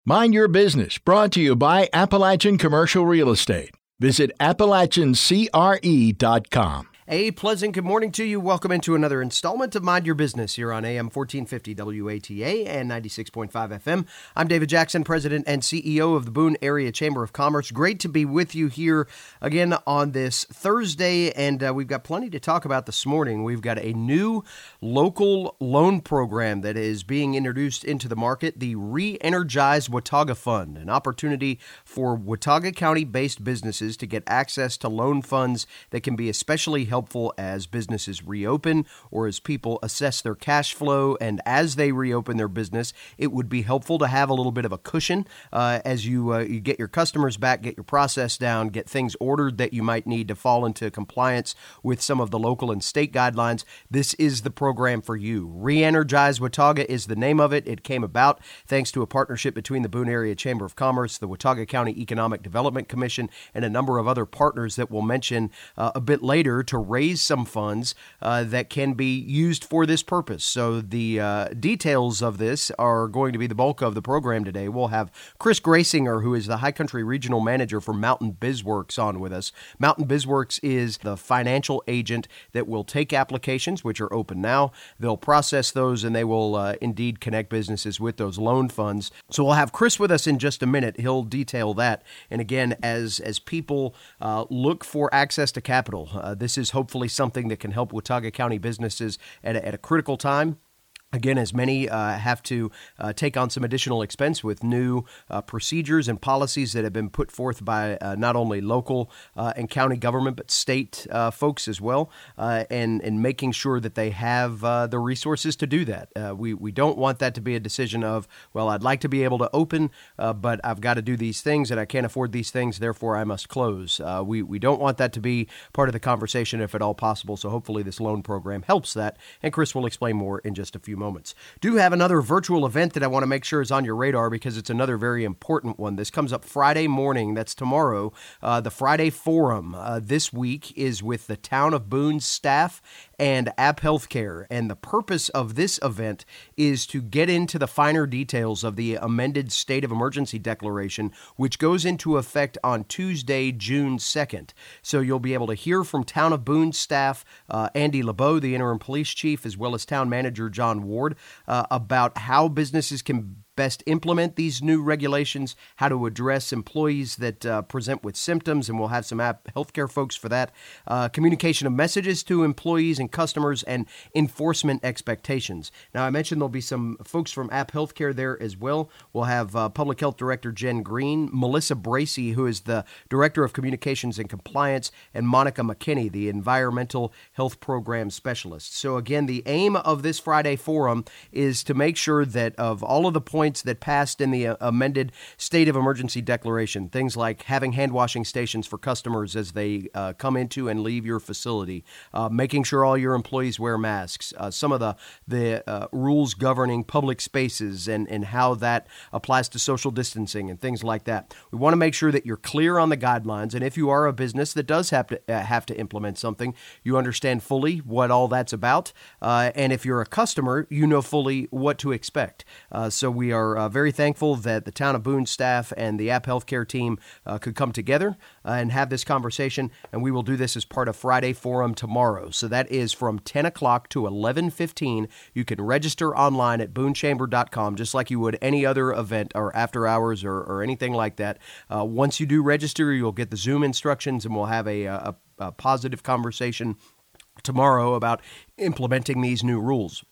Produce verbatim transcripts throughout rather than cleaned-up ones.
Mind Your Business, brought to you by Appalachian Commercial Real Estate. Visit Appalachian C R E dot com. A pleasant good morning to you. Welcome into another installment of Mind Your Business here on A M fourteen fifty W A T A and ninety-six point five F M. I'm David Jackson, President and C E O of the Boone Area Chamber of Commerce. Great to be with you here again on this Thursday, and uh, we've got plenty to talk about this morning. We've got a new local loan program that is being introduced into the market, the Re-Energize Watauga Fund, an opportunity for Watauga County-based businesses to get access to loan funds that can be especially helpful helpful as businesses reopen or as people assess their cash flow. And as they reopen their business, it would be helpful to have a little bit of a cushion uh, as you, uh, you get your customers back, get your process down, get things ordered that you might need to fall into compliance with some of the local and state guidelines. This is the program for you. Re-Energize Watauga is the name of it. It came about thanks to a partnership between the Boone Area Chamber of Commerce, the Watauga County Economic Development Commission, and a number of other partners that we'll mention uh, a bit later to raise some funds uh, that can be used for this purpose. So the uh, details of this are going to be the bulk of the program today. We'll have Chris Graysinger, who is the High Country Regional Manager for Mountain BizWorks, on with us. Mountain BizWorks is the financial agent that will take applications, which are open now. They'll process those, and they will uh, indeed connect businesses with those loan funds. So we'll have Chris with us in just a minute. He'll detail that. And again, as, as people uh, look for access to capital, uh, this is hopefully something that can help Watauga County businesses at a, at a critical time. Again, as many uh, have to uh, take on some additional expense with new uh, procedures and policies that have been put forth by uh, not only local uh, and county government, but state uh, folks as well, uh, and, and making sure that they have uh, the resources to do that. Uh, we, we don't want that to be a decision of, well, I'd like to be able to open, uh, but I've got to do these things and I can't afford these things, therefore I must close. Uh, we, we don't want that to be part of the conversation if at all possible, so hopefully this loan program helps that, and Chris will explain more in just a few moments. moments. Do have another virtual event that I want to make sure is on your radar because it's another very important one. This comes up Friday morning. That's tomorrow. Uh, the Friday Forum uh, this week is with the Town of Boone staff and App Healthcare. And the purpose of this event is to get into the finer details of the amended state of emergency declaration, which goes into effect on Tuesday, June second. So you'll be able to hear from Town of Boone staff, uh, Andy LeBeau, the interim police chief, as well as town manager John Ward, uh, about how businesses can best implement these new regulations, how to address employees that uh, present with symptoms, and we'll have some App Healthcare folks for that, uh, communication of messages to employees and customers, and enforcement expectations. Now, I mentioned there'll be some folks from App Healthcare there as well. We'll have uh, Public Health Director Jen Green, Melissa Bracey, who is the Director of Communications and Compliance, and Monica McKinney, the Environmental Health Program Specialist. So again, the aim of this Friday Forum is to make sure that of all of the points that passed in the uh, amended state of emergency declaration, things like having hand washing stations for customers as they uh, come into and leave your facility, uh, making sure all your employees wear masks, uh, some of the the uh, rules governing public spaces and, and how that applies to social distancing and things like that. We want to make sure that you're clear on the guidelines, and if you are a business that does have to uh, have to implement something, you understand fully what all that's about, uh, and if you're a customer, you know fully what to expect. Uh, so we are uh, very thankful that the Town of Boone staff and the App Healthcare team uh, could come together uh, and have this conversation, and we will do this as part of Friday Forum tomorrow. So that is from ten o'clock to eleven fifteen. You can register online at boone chamber dot com just like you would any other event or after hours or, or anything like that. Uh, once you do register, you'll get the Zoom instructions, and we'll have a, a, a positive conversation tomorrow about implementing these new rules.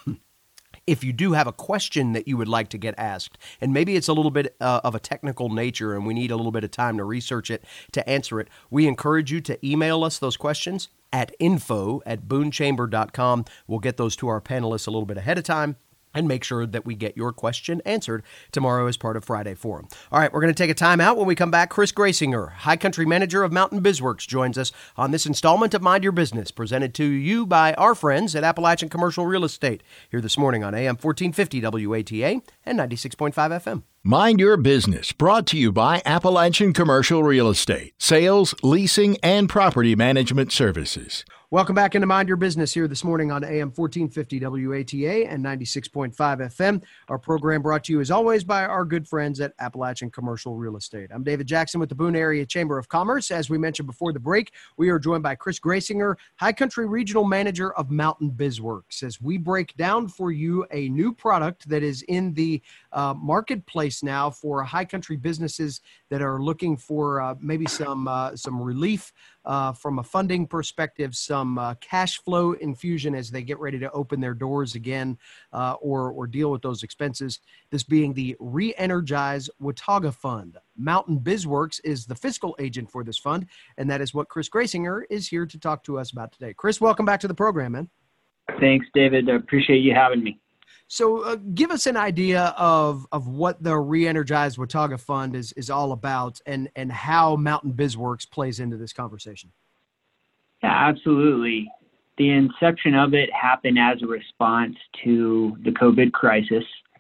If you do have a question that you would like to get asked, and maybe it's a little bit uh, of a technical nature and we need a little bit of time to research it to answer it, we encourage you to email us those questions at info at boone chamber dot com. We'll get those to our panelists a little bit ahead of time and make sure that we get your question answered tomorrow as part of Friday Forum. All right, we're going to take a time out. When we come back, Chris Graysinger, High Country Manager of Mountain BizWorks, joins us on this installment of Mind Your Business, presented to you by our friends at Appalachian Commercial Real Estate, here this morning on A M fourteen fifty W A T A and ninety-six point five F M. Mind Your Business, brought to you by Appalachian Commercial Real Estate, sales, leasing, and property management services. Welcome back into Mind Your Business here this morning on A M fourteen fifty W A T A and ninety-six point five F M. Our program brought to you as always by our good friends at Appalachian Commercial Real Estate. I'm David Jackson with the Boone Area Chamber of Commerce. As we mentioned before the break, we are joined by Chris Grasinger, High Country Regional Manager of Mountain BizWorks, as we break down for you a new product that is in the uh, marketplace now for high country businesses that are looking for uh, maybe some uh, some relief uh, from a funding perspective, some uh, cash flow infusion as they get ready to open their doors again uh, or or deal with those expenses. This being the Re-Energize Watauga Fund. Mountain BizWorks is the fiscal agent for this fund, and that is what Chris Grasinger is here to talk to us about today. Chris, welcome back to the program, man. Thanks, David. I appreciate you having me. So uh, give us an idea of of what the Re-Energize Watauga Fund is is all about and, and how Mountain BizWorks plays into this conversation. Yeah, absolutely. The inception of it happened as a response to the COVID crisis.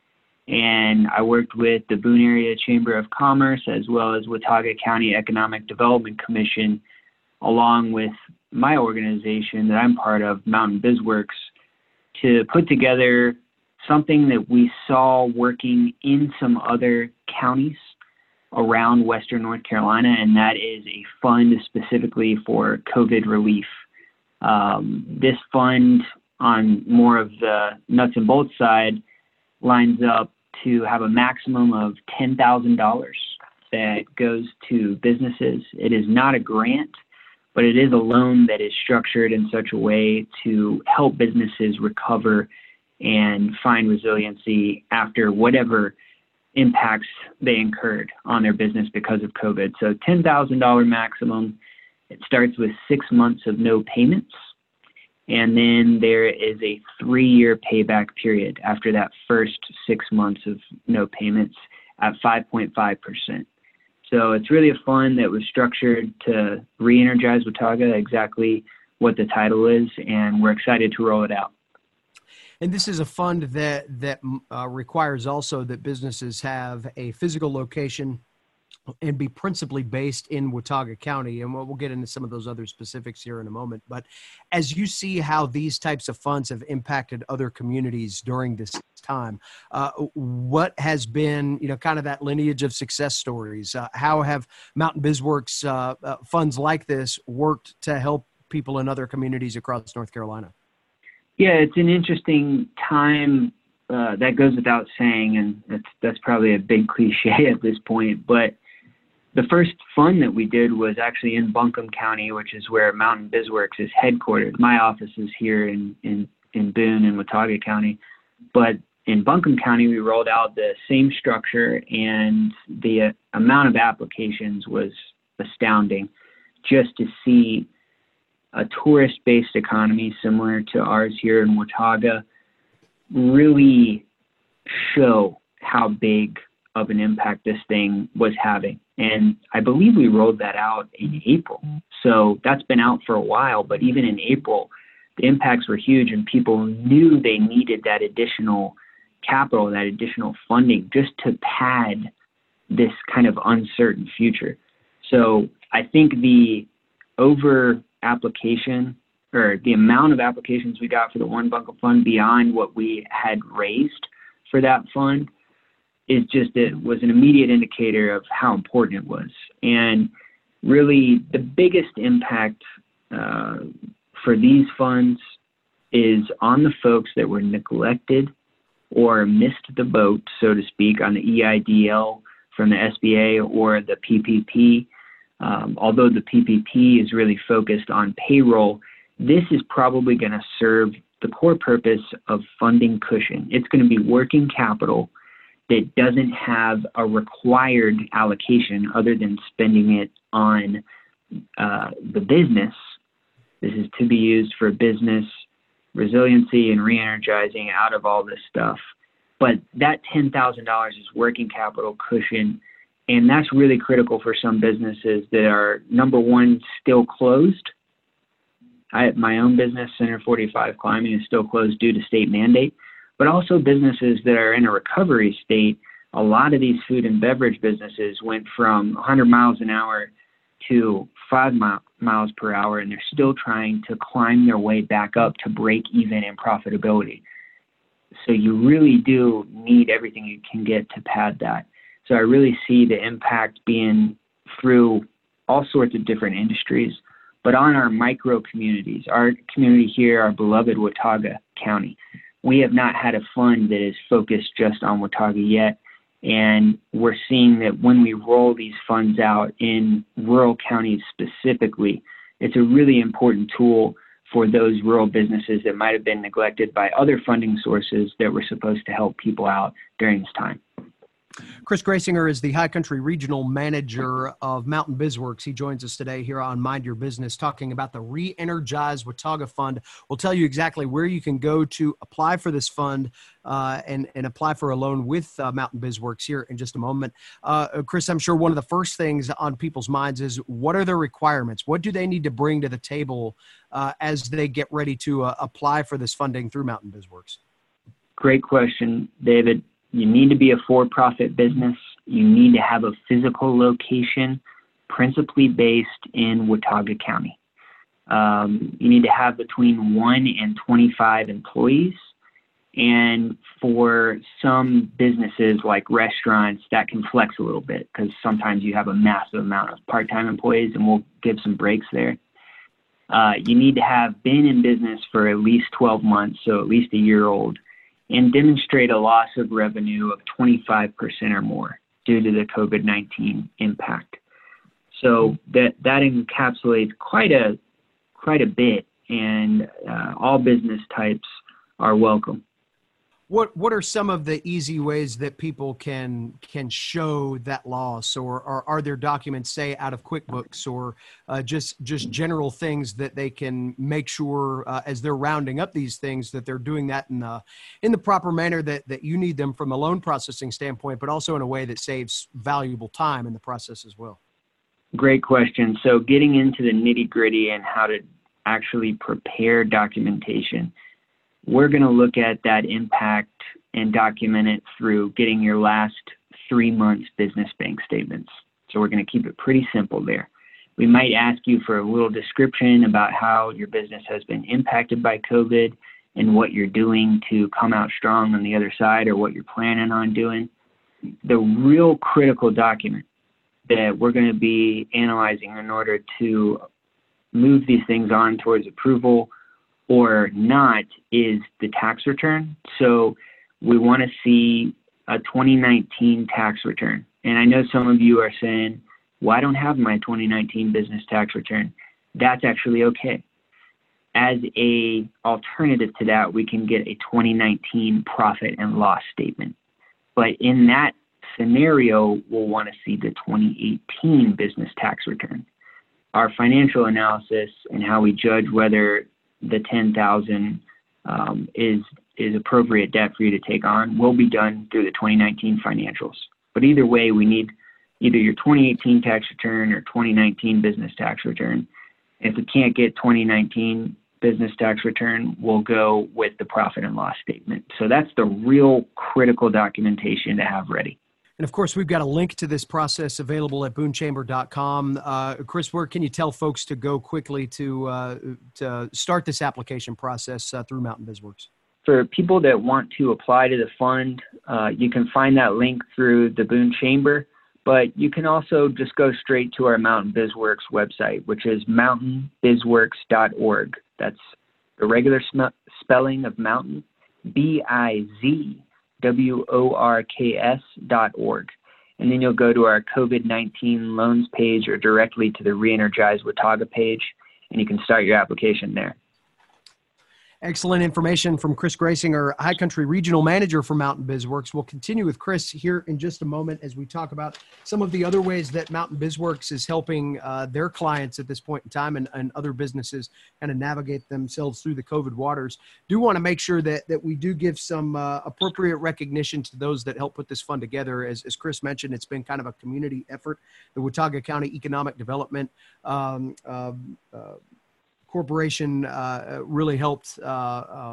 And I worked with the Boone Area Chamber of Commerce as well as Watauga County Economic Development Commission, along with my organization that I'm part of, Mountain BizWorks, to put together something that we saw working in some other counties around Western North Carolina, and that is a fund specifically for COVID relief. Um, this fund, on more of the nuts and bolts side, lines up to have a maximum of ten thousand dollars that goes to businesses. It is not a grant, but it is a loan that is structured in such a way to help businesses recover and find resiliency after whatever impacts they incurred on their business because of COVID. So ten thousand dollars maximum. It starts with six months of no payments. And then there is a three-year payback period after that first six months of no payments at five point five percent. So it's really a fund that was structured to re-energize Watauga, exactly what the title is, and we're excited to roll it out. And this is a fund that that uh, requires also that businesses have a physical location and be principally based in Watauga County. And we'll, we'll get into some of those other specifics here in a moment. But as you see how these types of funds have impacted other communities during this time, uh, what has been, you know, kind of that lineage of success stories? Uh, how have Mountain BizWorks uh, uh, funds like this worked to help people in other communities across North Carolina? Yeah, it's an interesting time. Uh, that goes without saying, and that's that's probably a big cliche at this point. But the first fund that we did was actually in Buncombe County, which is where Mountain BizWorks is headquartered. My office is here in in, in Boone and Watauga County. But in Buncombe County, we rolled out the same structure, and the uh, amount of applications was astounding just to see a tourist-based economy similar to ours here in Watauga really show how big of an impact this thing was having. And I believe we rolled that out in April. So that's been out for a while, but even in April, the impacts were huge and people knew they needed that additional capital, that additional funding just to pad this kind of uncertain future. So I think the over application or the amount of applications we got for the One Buncombe Fund beyond what we had raised for that fund is just, it was an immediate indicator of how important it was. And really the biggest impact uh, for these funds is on the folks that were neglected or missed the boat, so to speak, on the E I D L from the S B A or the P P P. Um, although the P P P is really focused on payroll, this is probably going to serve the core purpose of funding cushion. It's going to be working capital that doesn't have a required allocation other than spending it on uh, the business. This is to be used for business resiliency and re-energizing out of all this stuff. But that ten thousand dollars is working capital cushion, and that's really critical for some businesses that are, number one, still closed. I, my own business, Center forty-five Climbing, is still closed due to state mandate. but also businesses that are in a recovery state. A lot of these food and beverage businesses went from one hundred miles an hour to five mi- miles per hour, and they're still trying to climb their way back up to break even in profitability. So you really do need everything you can get to pad that. So I really see the impact being through all sorts of different industries, but on our micro communities. Our community here, our beloved Watauga County, we have not had a fund that is focused just on Watauga yet. And we're seeing that when we roll these funds out in rural counties specifically, it's a really important tool for those rural businesses that might have been neglected by other funding sources that were supposed to help people out during this time. Chris Graysinger is the High Country Regional Manager of Mountain BizWorks. He joins us today here on Mind Your Business, talking about the Re-Energize Watauga Fund. We'll tell you exactly where you can go to apply for this fund uh, and, and apply for a loan with uh, Mountain BizWorks here in just a moment. Uh, Chris, I'm sure one of the first things on people's minds is, what are the requirements? What do they need to bring to the table uh, as they get ready to uh, apply for this funding through Mountain BizWorks? Great question, David. You need to be a for-profit business. You need to have a physical location, principally based in Watauga County. Um, you need to have between one and twenty-five employees. And for some businesses like restaurants, that can flex a little bit because sometimes you have a massive amount of part-time employees, and we'll give some breaks there. Uh, you need to have been in business for at least twelve months, so at least a year old, and demonstrate a loss of revenue of twenty-five percent or more due to the COVID nineteen impact. So that that encapsulates quite a quite a bit, and uh, all business types are welcome. What what are some of the easy ways that people can can show that loss, or, or are there documents, say, out of QuickBooks, or uh, just just general things that they can make sure uh, as they're rounding up these things that they're doing that in the in the proper manner that that you need them from a loan processing standpoint, but also in a way that saves valuable time in the process as well? Great question. So getting into the nitty gritty and how to actually prepare documentation. We're going to look at that impact and document it through getting your last three months business bank statements. So we're going to keep it pretty simple there. We might ask you for a little description about how your business has been impacted by COVID and what you're doing to come out strong on the other side, or what you're planning on doing. The real critical document that we're going to be analyzing in order to move these things on towards approval or not is the tax return. So we want to see a twenty nineteen tax return. And I know some of you are saying, well, I don't have my twenty nineteen business tax return. That's actually okay. As a alternative to that, we can get a twenty nineteen profit and loss statement. But in that scenario, we'll want to see the twenty eighteen business tax return. Our financial analysis and how we judge whether the ten thousand um, is is appropriate debt for you to take on will be done through the twenty nineteen financials. But either way, we need either your twenty eighteen tax return or twenty nineteen business tax return. If we can't get twenty nineteen business tax return, we'll go with the profit and loss statement. So that's the real critical documentation to have ready. And of course, we've got a link to this process available at boone chamber dot com. Uh, Chris, where can you tell folks to go quickly to uh, to start this application process uh, through Mountain BizWorks? For people that want to apply to the fund, uh, you can find that link through the Boone Chamber, but you can also just go straight to our Mountain BizWorks website, which is mountain bizworks dot org. That's the regular sm- spelling of mountain, B I Z W O R K S dot org. And then you'll go to our COVID nineteen loans page or directly to the Re-Energize Watauga page, and you can start your application there. Excellent information from Chris Graysinger, High Country Regional Manager for Mountain BizWorks. We'll continue with Chris here in just a moment as we talk about some of the other ways that Mountain BizWorks is helping uh, their clients at this point in time, and, and other businesses kind of navigate themselves through the COVID waters. Do want to make sure that, that we do give some uh, appropriate recognition to those that help put this fund together. As, as Chris mentioned, it's been kind of a community effort. The Watauga County Economic Development um, uh, uh, Corporation uh, really helped uh, um,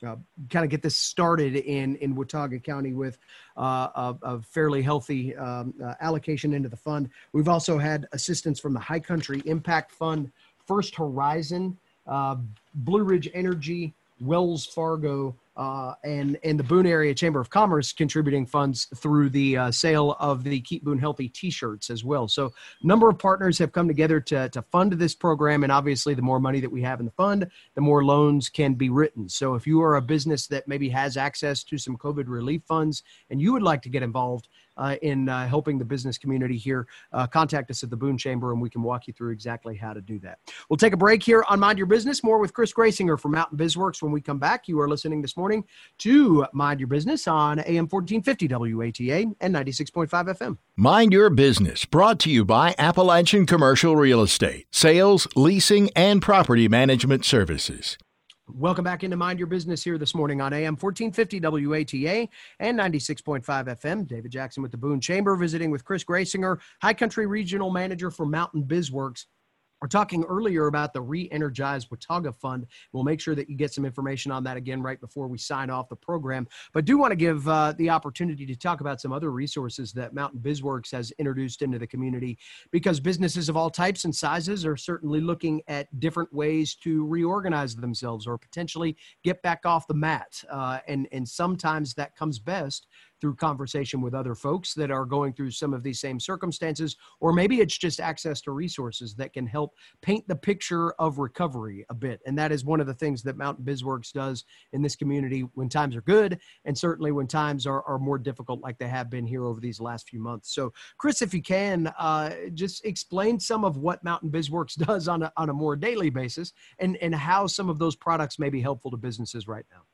uh, kind of get this started in, in Watauga County with uh, a, a fairly healthy um, uh, allocation into the fund. We've also had assistance from the High Country Impact Fund, First Horizon, uh, Blue Ridge Energy, Wells Fargo, uh, and, and the Boone Area Chamber of Commerce contributing funds through the uh, sale of the Keep Boone Healthy t-shirts as well. So a number of partners have come together to, to fund this program. And obviously the more money that we have in the fund, the more loans can be written. So if you are a business that maybe has access to some COVID relief funds and you would like to get involved uh, in uh, helping the business community here, uh, contact us at the Boone Chamber and we can walk you through exactly how to do that. We'll take a break here on Mind Your Business. More with Chris Graysinger from Mountain BizWorks when we come back. You are listening this morning to Mind Your Business on A M fourteen fifty W A T A and ninety-six point five F M. Mind Your Business, brought to you by Appalachian Commercial Real Estate, sales, leasing, and property management services. Welcome back into Mind Your Business here this morning on A M fourteen fifty W A T A and ninety-six point five F M. David Jackson with the Boone Chamber, visiting with Chris Graysinger, High Country Regional Manager for Mountain BizWorks. We're talking earlier about the Re-Energize Watauga Fund. We'll make sure that you get some information on that again right before we sign off the program. But do want to give uh, the opportunity to talk about some other resources that Mountain BizWorks has introduced into the community, because businesses of all types and sizes are certainly looking at different ways to reorganize themselves or potentially get back off the mat. Uh, and, and sometimes that comes best through conversation with other folks that are going through some of these same circumstances, or maybe it's just access to resources that can help paint the picture of recovery a bit. And that is one of the things that Mountain BizWorks does in this community when times are good, and certainly when times are, are more difficult like they have been here over these last few months. So Chris, if you can, uh, just explain some of what Mountain BizWorks does on a, on a more daily basis, and, and how some of those products may be helpful to businesses right now.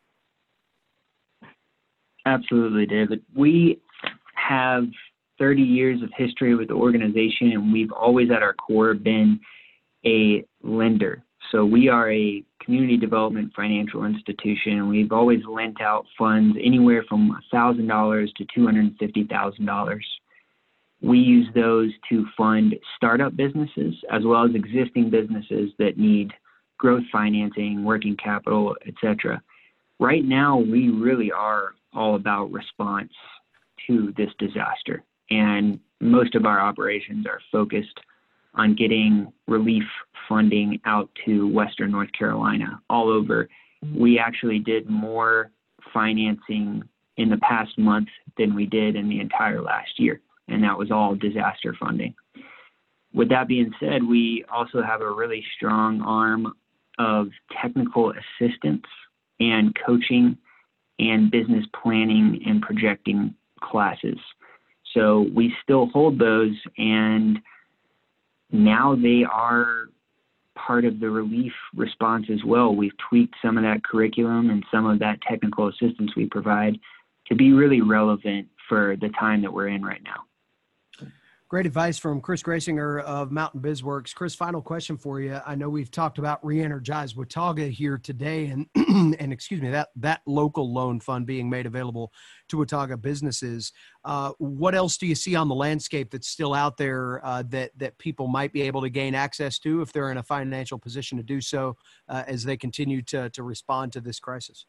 Absolutely, David. We have thirty years of history with the organization, and we've always at our core been a lender. So we are a community development financial institution, and we've always lent out funds anywhere from one thousand dollars to two hundred fifty thousand dollars. We use those to fund startup businesses as well as existing businesses that need growth financing, working capital, et cetera. Right now, we really are all about response to this disaster. And most of our operations are focused on getting relief funding out to Western North Carolina, all over. We actually did more financing in the past month than we did in the entire last year, and that was all disaster funding. With that being said, we also have a really strong arm of technical assistance and coaching and business planning and projecting classes. So we still hold those, and now they are part of the relief response as well. We've tweaked some of that curriculum and some of that technical assistance we provide to be really relevant for the time that we're in right now. Great advice from Chris Graysinger of Mountain BizWorks. Chris, final question for you. I know we've talked about Re-Energize Watauga here today, and and excuse me, that that local loan fund being made available to Watauga businesses. Uh, what else do you see on the landscape that's still out there uh, that that people might be able to gain access to if they're in a financial position to do so uh, as they continue to to respond to this crisis?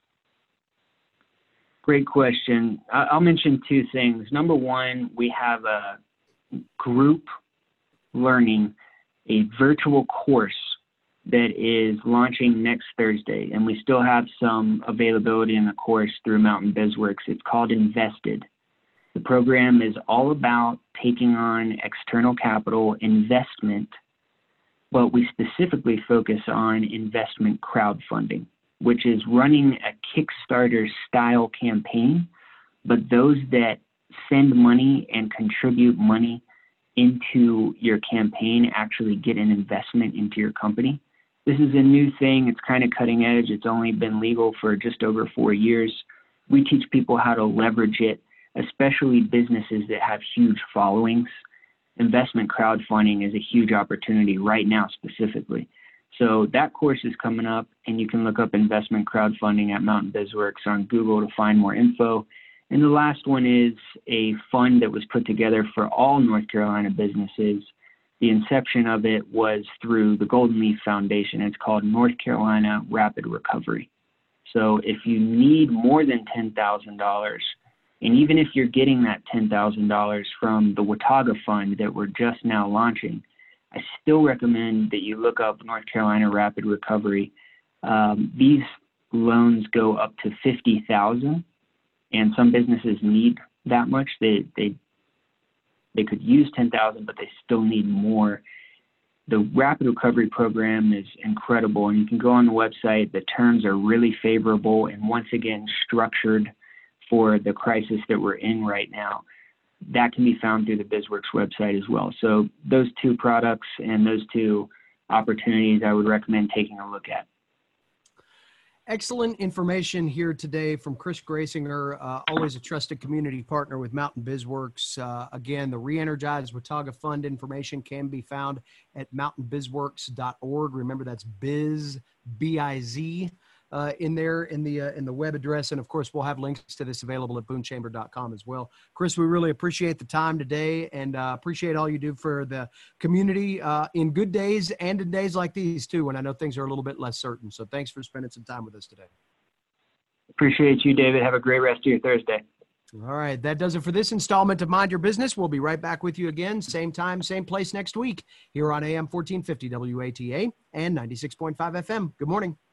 Great question. I'll mention two things. Number one, we have a group learning, a virtual course that is launching next Thursday, and we still have some availability in the course through Mountain BizWorks. It's called Invested. The program is all about taking on external capital investment, but we specifically focus on investment crowdfunding, which is running a Kickstarter style campaign, but those that send money and contribute money into your campaign actually get an investment into your company. This is a new thing. It's kind of cutting edge. It's only been legal for just over four years. We teach people how to leverage it, especially businesses that have huge followings. Investment crowdfunding is a huge opportunity right now specifically. So that course is coming up, and you can look up investment crowdfunding at Mountain BizWorks on Google to find more info. And the last one is a fund that was put together for all North Carolina businesses. The inception of it was through the Golden Leaf Foundation. It's called North Carolina Rapid Recovery. So if you need more than ten thousand dollars, and even if you're getting that ten thousand dollars from the Watauga Fund that we're just now launching, I still recommend that you look up North Carolina Rapid Recovery. Um, these loans go up to fifty thousand dollars, and some businesses need that much. They they they could use ten thousand dollars, but they still need more. The Rapid Recovery Program is incredible, and you can go on the website. The terms are really favorable and, once again, structured for the crisis that we're in right now. That can be found through the BizWorks website as well. So those two products and those two opportunities I would recommend taking a look at. Excellent information here today from Chris Graysinger, uh, always a trusted community partner with Mountain BizWorks. Uh, again, the Re-Energize Watauga Fund information can be found at mountain biz works dot org. Remember, that's biz, B I Z, uh, in there in the uh, in the web address. And, of course, we'll have links to this available at boone chamber dot com as well. Chris, we really appreciate the time today and uh, appreciate all you do for the community uh, in good days and in days like these, too, when I know things are a little bit less certain. So thanks for spending some time with us today. Appreciate you, David. Have a great rest of your Thursday. All right. That does it for this installment of Mind Your Business. We'll be right back with you again, same time, same place next week here on A M fourteen fifty W A T A and ninety-six point five F M. Good morning.